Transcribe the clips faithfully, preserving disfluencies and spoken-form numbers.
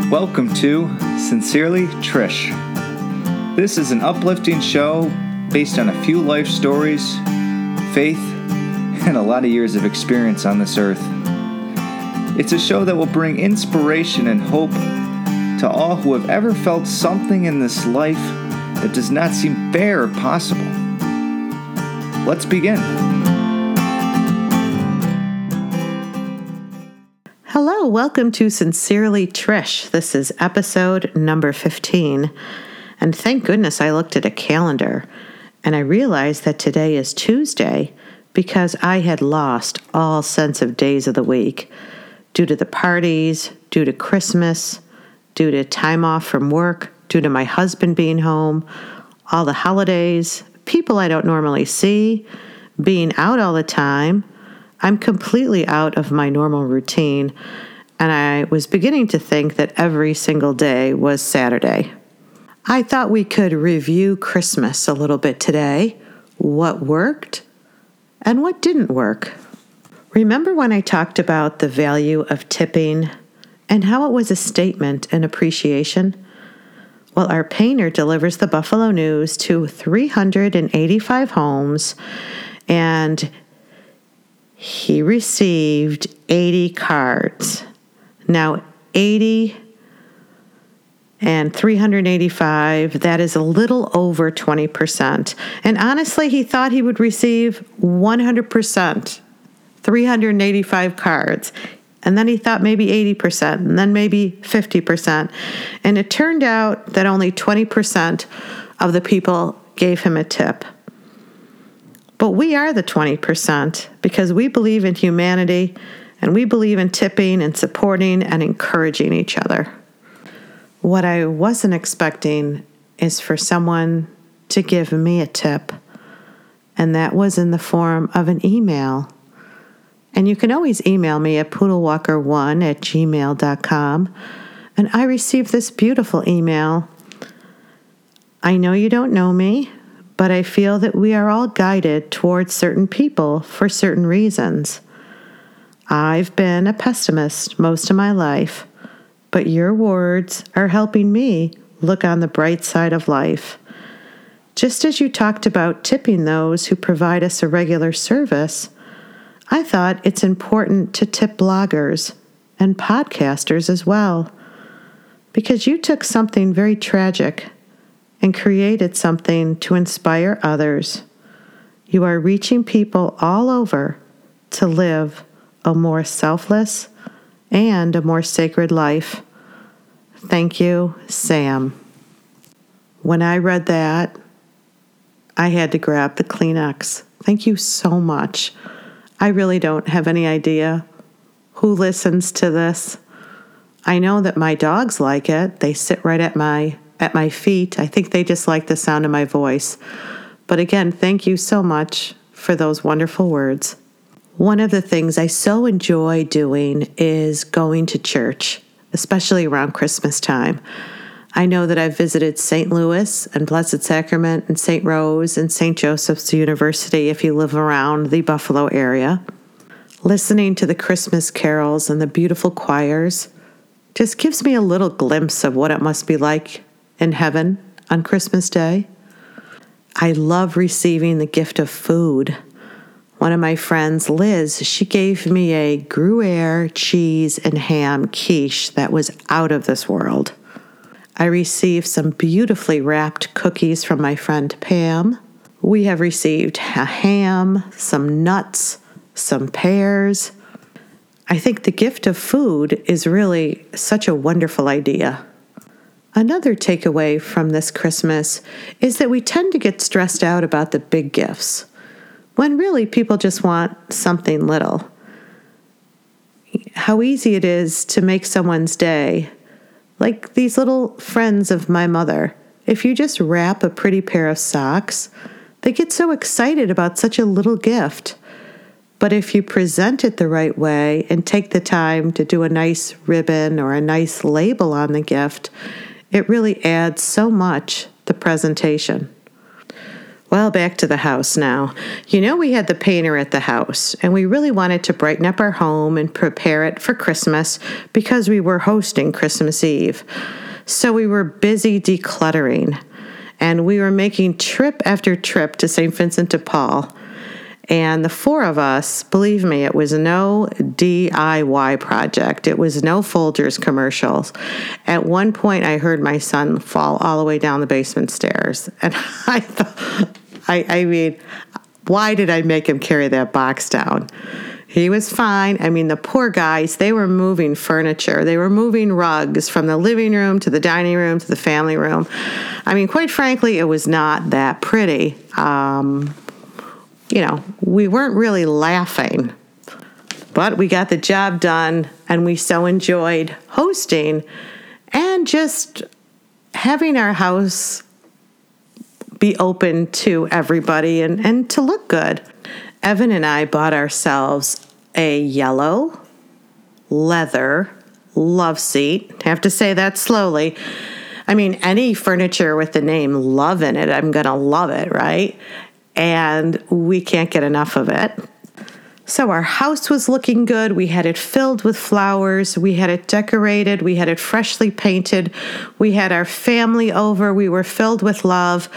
Welcome to Sincerely Trish. This is an uplifting show based on a few life stories, faith, and a lot of years of experience on this earth. It's a show that will bring inspiration and hope to all who have ever felt something in this life that does not seem fair or possible. Let's begin. Hello, welcome to Sincerely Trish. This is episode number fifteen. And thank goodness I looked at a calendar and I realized that today is Tuesday because I had lost all sense of days of the week due to the parties, due to Christmas, due to time off from work, due to my husband being home, all the holidays, people I don't normally see, being out all the time. I'm completely out of my normal routine, and I was beginning to think that every single day was Saturday. I thought we could review Christmas a little bit today, what worked and what didn't work. Remember when I talked about the value of tipping and how it was a statement and appreciation? Well, our painter delivers the Buffalo News to three hundred eighty-five homes, and he received eighty cards. Now, eighty and three hundred eighty-five, that is a little over twenty percent. And honestly, he thought he would receive one hundred percent, three hundred eighty-five cards. And then he thought maybe eighty percent, and then maybe fifty percent. And it turned out that only twenty percent of the people gave him a tip. But we are the twenty percent because we believe in humanity and we believe in tipping and supporting and encouraging each other. What I wasn't expecting is for someone to give me a tip, and that was in the form of an email. And you can always email me at poodlewalker one at gmail dot com. And I received this beautiful email. I know you don't know me, but I feel that we are all guided towards certain people for certain reasons. I've been a pessimist most of my life, but your words are helping me look on the bright side of life. Just as you talked about tipping those who provide us a regular service, I thought it's important to tip bloggers and podcasters as well, because you took something very tragic and created something to inspire others. You are reaching people all over to live a more selfless and a more sacred life. Thank you, Sam. When I read that, I had to grab the Kleenex. Thank you so much. I really don't have any idea who listens to this. I know that my dogs like it. They sit right at my at my feet. I think they just like the sound of my voice. But again, thank you so much for those wonderful words. One of the things I so enjoy doing is going to church, especially around Christmas time. I know that I've visited Saint Louis and Blessed Sacrament and Saint Rose and Saint Joseph's University if you live around the Buffalo area. Listening to the Christmas carols and the beautiful choirs just gives me a little glimpse of what it must be like in heaven on Christmas Day. I love receiving the gift of food. One of my friends, Liz, she gave me a Gruyere cheese and ham quiche that was out of this world. I received some beautifully wrapped cookies from my friend Pam. We have received a ham, some nuts, some pears. I think the gift of food is really such a wonderful idea. Another takeaway from this Christmas is that we tend to get stressed out about the big gifts, when really people just want something little. How easy it is to make someone's day. Like these little friends of my mother. If you just wrap a pretty pair of socks, they get so excited about such a little gift. But if you present it the right way and take the time to do a nice ribbon or a nice label on the gift, it really adds so much, the presentation. Well, back to the house now. You know, we had the painter at the house, and we really wanted to brighten up our home and prepare it for Christmas because we were hosting Christmas Eve. So we were busy decluttering, and we were making trip after trip to Saint Vincent de Paul. And the four of us, believe me, it was no D I Y project. It was no Folgers commercials. At one point, I heard my son fall all the way down the basement stairs. And I thought, I, I mean, why did I make him carry that box down? He was fine. I mean, the poor guys, they were moving furniture. They were moving rugs from the living room to the dining room to the family room. I mean, quite frankly, it was not that pretty. Um... You know, we weren't really laughing, but we got the job done, and we so enjoyed hosting and just having our house be open to everybody and, and to look good. Evan and I bought ourselves a yellow leather love seat. I have to say that slowly. I mean, any furniture with the name love in it, I'm going to love it, right? And we can't get enough of it. So our house was looking good. We had it filled with flowers. We had it decorated. We had it freshly painted. We had our family over. We were filled with love.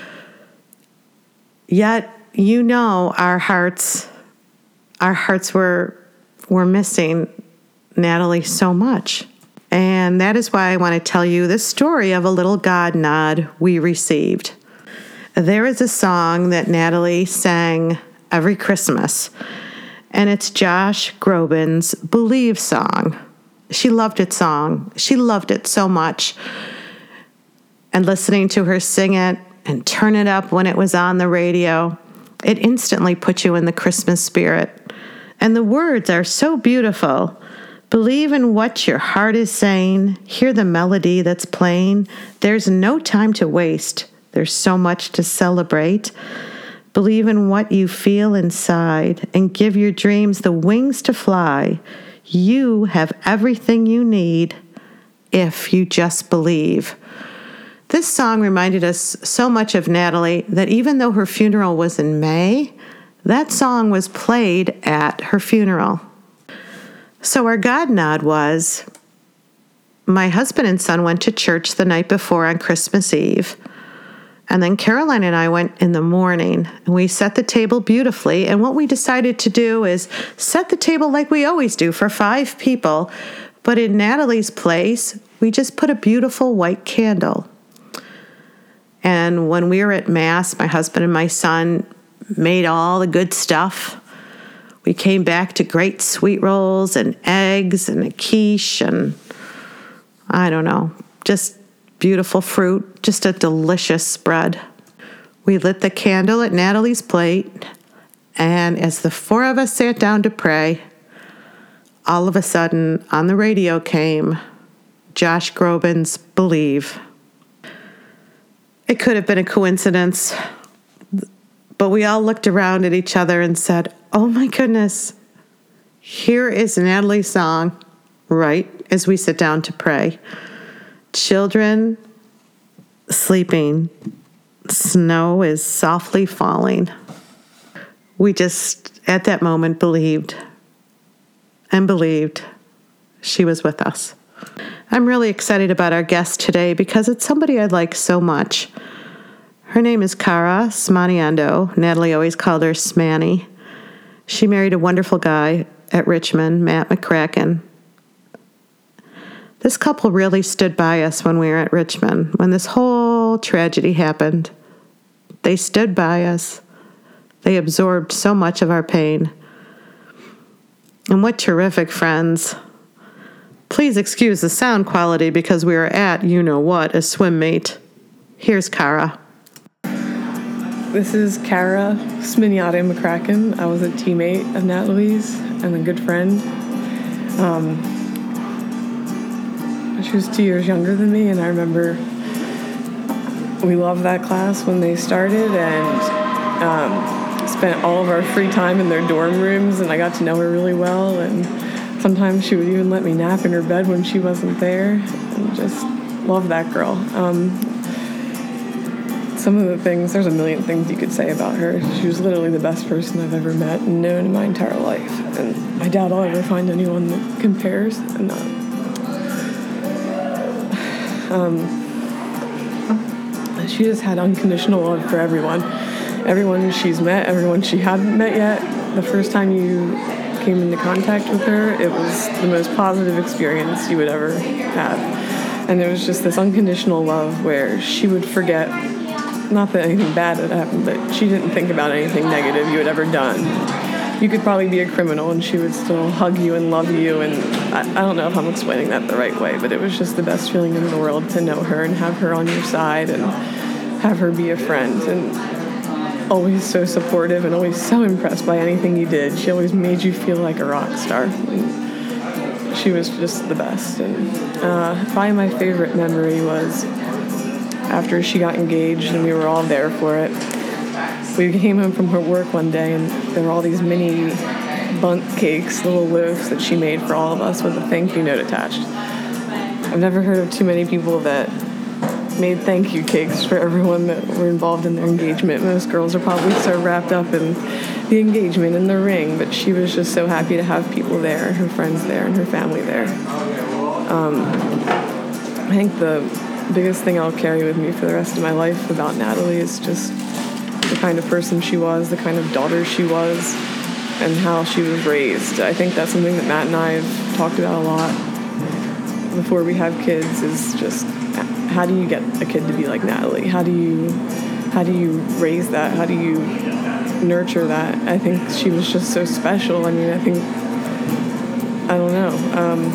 Yet, you know, our hearts, our hearts were were missing Natalie so much. And that is why I want to tell you this story of a little God nod we received. There is a song that Natalie sang every Christmas, and it's Josh Groban's Believe song. She loved it song. She loved it so much. And listening to her sing it and turn it up when it was on the radio, it instantly put you in the Christmas spirit. And the words are so beautiful. Believe in what your heart is saying. Hear the melody that's playing. There's no time to waste. There's so much to celebrate. Believe in what you feel inside and give your dreams the wings to fly. You have everything you need if you just believe. This song reminded us so much of Natalie that even though her funeral was in May, that song was played at her funeral. So our God nod was, my husband and son went to church the night before on Christmas Eve. And then Caroline and I went in the morning, and we set the table beautifully. And what we decided to do is set the table like we always do for five people. But in Natalie's place, we just put a beautiful white candle. And when we were at Mass, my husband and my son made all the good stuff. We came back to great sweet rolls and eggs and a quiche and I don't know, just beautiful fruit, just a delicious spread. We lit the candle at Natalie's plate, and as the four of us sat down to pray, all of a sudden on the radio came Josh Groban's Believe. It could have been a coincidence, but we all looked around at each other and said, oh my goodness, here is Natalie's song right as we sit down to pray. Children sleeping, snow is softly falling. We just, at that moment, believed and believed she was with us. I'm really excited about our guest today because it's somebody I like so much. Her name is Cara Smaniando. Natalie always called her Smanny. She married a wonderful guy at Richmond, Matt McCracken. This couple really stood by us when we were at Richmond. When this whole tragedy happened, they stood by us. They absorbed so much of our pain. And what terrific friends. Please excuse the sound quality because we were at, you know what, a swim meet. Here's Cara. This is Cara Smaniando McCracken. I was a teammate of Natalie's and a good friend. Um, she was two years younger than me, and I remember we loved that class when they started and um, spent all of our free time in their dorm rooms, and I got to know her really well, and sometimes she would even let me nap in her bed when she wasn't there, and just love that girl. Um, some of the things, there's a million things you could say about her. She was literally the best person I've ever met and known in my entire life. And I doubt I'll ever find anyone that compares. And, uh, um, she just had unconditional love for everyone. Everyone she's met, everyone she hadn't met yet. The first time you came into contact with her, it was the most positive experience you would ever have. And there was just this unconditional love where she would forget, not that anything bad had happened, but she didn't think about anything negative you had ever done. You could probably be a criminal and she would still hug you and love you. And I, I don't know if I'm explaining that the right way, but it was just the best feeling in the world to know her and have her on your side and have her be a friend. And always so supportive and always so impressed by anything you did. She always made you feel like a rock star. And she was just the best. And uh, probably my favorite memory was after she got engaged and we were all there for it. We came home from her work one day and there were all these mini bundt cakes, little loaves that she made for all of us with a thank you note attached. I've never heard of too many people that made thank you cakes for everyone that were involved in their engagement. Most girls are probably so wrapped up in the engagement and the ring, but she was just so happy to have people there, her friends there, and her family there. Um, I think the biggest thing I'll carry with me for the rest of my life about Natalie is just the kind of person she was, the kind of daughter she was, and how she was raised. I think that's something that Matt and I have talked about a lot before we have kids, is just how do you get a kid to be like Natalie? How do you how do you raise that? How do you nurture that? I think she was just so special. I mean, I think, I don't know, um,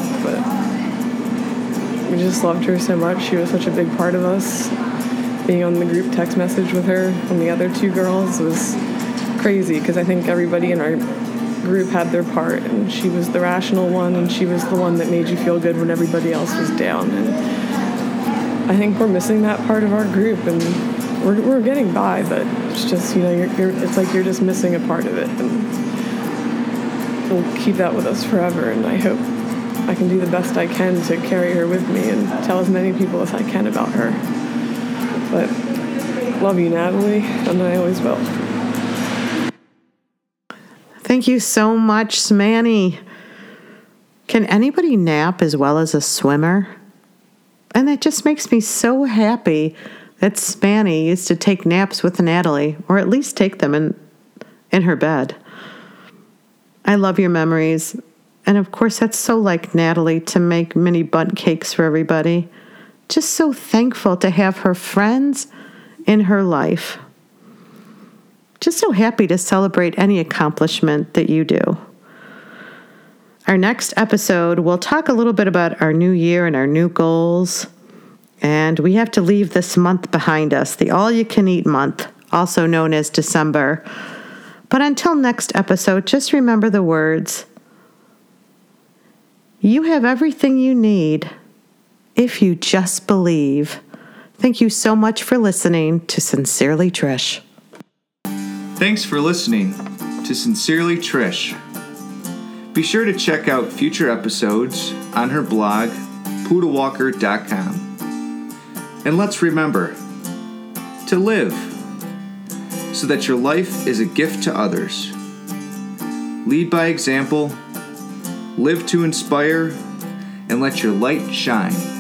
but we just loved her so much. She was such a big part of us. Being on the group text message with her and the other two girls was crazy, because I think everybody in our group had their part, and she was the rational one, and she was the one that made you feel good when everybody else was down. And I think we're missing that part of our group, and we're we're getting by, but it's just, you know, you're, you're, it's like you're just missing a part of it, and we'll keep that with us forever. And I hope I can do the best I can to carry her with me and tell as many people as I can about her. But love you, Natalie, and I always will. Thank you so much, Smanny. Can anybody nap as well as a swimmer? And that just makes me so happy that Smanny used to take naps with Natalie, or at least take them in in her bed. I love your memories. And of course, that's so like Natalie to make mini bundt cakes for everybody. Just so thankful to have her friends in her life. Just so happy to celebrate any accomplishment that you do. Our next episode, we'll talk a little bit about our new year and our new goals. And we have to leave this month behind us, the all-you-can-eat month, also known as December. But until next episode, just remember the words. You have everything you need if you just believe. Thank you so much for listening to Sincerely Trish. Thanks for listening to Sincerely Trish. Be sure to check out future episodes on her blog, poodle walker dot com. And let's remember to live so that your life is a gift to others. Lead by example, live to inspire, and let your light shine.